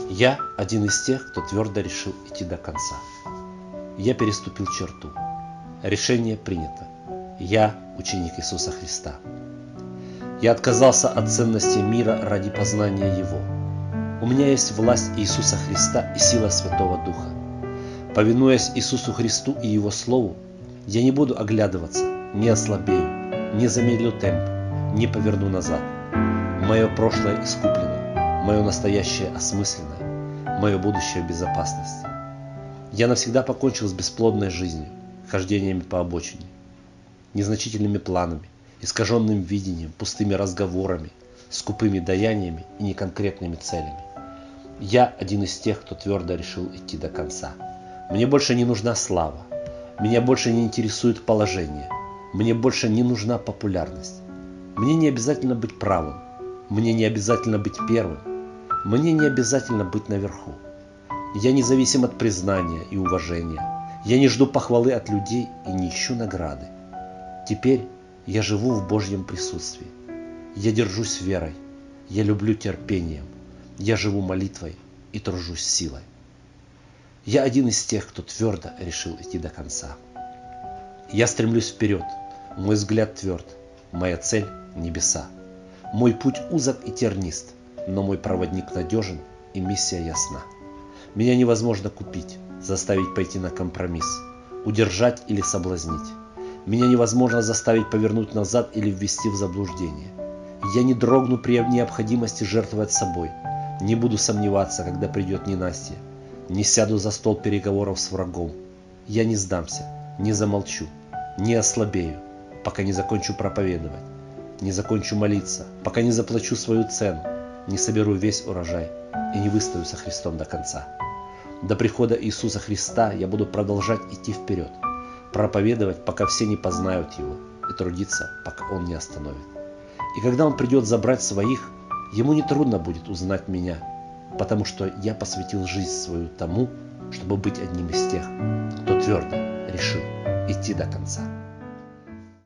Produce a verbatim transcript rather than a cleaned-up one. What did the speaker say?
Я один из тех, кто твердо решил идти до конца. Я переступил черту. Решение принято. Я ученик Иисуса Христа. Я отказался от ценностей мира ради познания Его. У меня есть власть Иисуса Христа и сила Святого Духа. Повинуясь Иисусу Христу и Его Слову, я не буду оглядываться, не ослабею, не замедлю темп, не поверну назад. Мое прошлое искуплено, мое настоящее осмысленно, мое будущее в безопасности. Я навсегда покончил с бесплодной жизнью, хождениями по обочине, незначительными планами, искаженным видением, пустыми разговорами, скупыми даяниями и неконкретными целями. Я один из тех, кто твердо решил идти до конца. Мне больше не нужна слава, меня больше не интересует положение, мне больше не нужна популярность. Мне не обязательно быть правым, мне не обязательно быть первым, мне не обязательно быть наверху. Я независим от признания и уважения, я не жду похвалы от людей и не ищу награды. Теперь я живу в Божьем присутствии, я держусь верой, я люблю терпением, я живу молитвой и тружусь силой. Я один из тех, кто твердо решил идти до конца. Я стремлюсь вперед, мой взгляд тверд, моя цель – небеса. Мой путь узок и тернист, но мой проводник надежен и миссия ясна. Меня невозможно купить, заставить пойти на компромисс, удержать или соблазнить. Меня невозможно заставить повернуть назад или ввести в заблуждение. Я не дрогну при необходимости жертвовать собой, не буду сомневаться, когда придет ненастье, не сяду за стол переговоров с врагом. Я не сдамся, не замолчу, не ослабею, пока не закончу проповедовать, не закончу молиться, пока не заплачу свою цену, не соберу весь урожай и не выстою со Христом до конца. До прихода Иисуса Христа я буду продолжать идти вперед, проповедовать, пока все не познают Его, и трудиться, пока Он не остановит. И когда Он придет забрать своих, Ему не трудно будет узнать меня, потому что я посвятил жизнь свою тому, чтобы быть одним из тех, кто твердо решил идти до конца.